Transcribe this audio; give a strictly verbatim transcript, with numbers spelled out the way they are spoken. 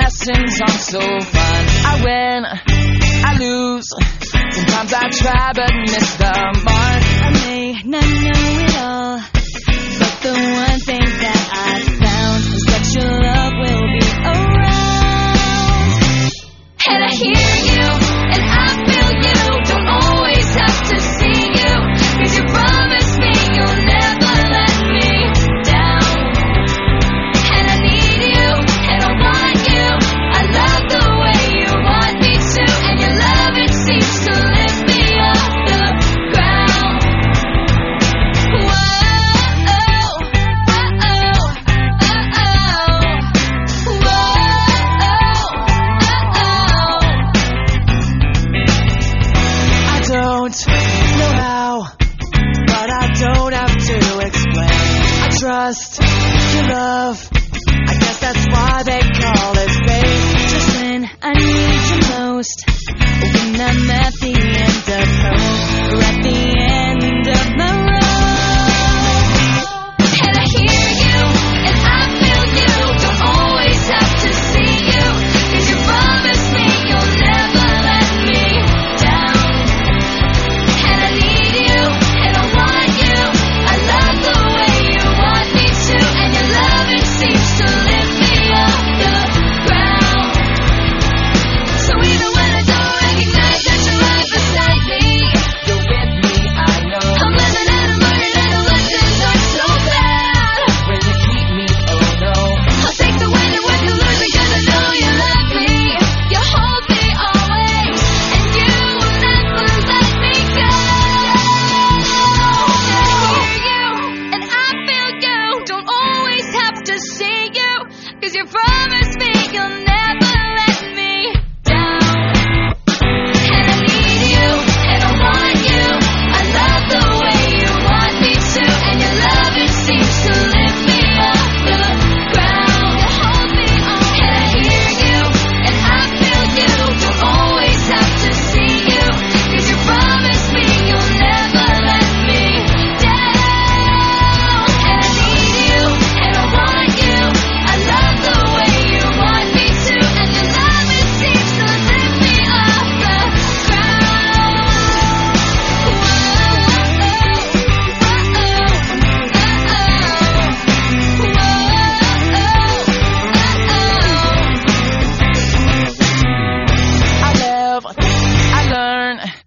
lessons aren't so fun. I win, I lose. Sometimes I try but miss the mark. I may not know it all, but the one thing that I found is that your love will be around. And I hear you, and I feel you. Don't always have to see you, 'cause you promised me you'll never let me down. And I need you, and I want you. I love the way you want me to, and your love, it seems to lift me off the ground. Whoa, oh, oh, oh, oh, oh. Whoa, oh, oh, oh. I don't know how, but I don't have to explain. I trust your love. I guess that's why they call it fate. Just when I need you most, when I'm at the end of hope, or at the end of my road. And I hear you, and I feel you. Don't always have to see you, 'cause you promised me you'll never let me down. And I need you, and I want you. I love the way you want me to, and your love, it seems to lift me off the ground. So even when I don't recognize that you're right beside me, You're with me, I know. I'm living and I'm learning that the lessons aren't so bad. When you keep me, oh no. I'll take the win and win the lose, because I know you love me. You hold me always, and you will never let me go. I hear you, and I feel you. Don't always have to see you, 'cause you promised me you'll never let me down. And I need you, and I want you. I love the way you want me to, and your love, it seems to lift me off the ground. You hold me on, and I hear you, and I feel you. Don't always have to see you, 'cause you promised me you'll never let me down. And I need you, and I want you. I love the way you want me to, and your love, it seems to lift me off the ground. I live, I learn.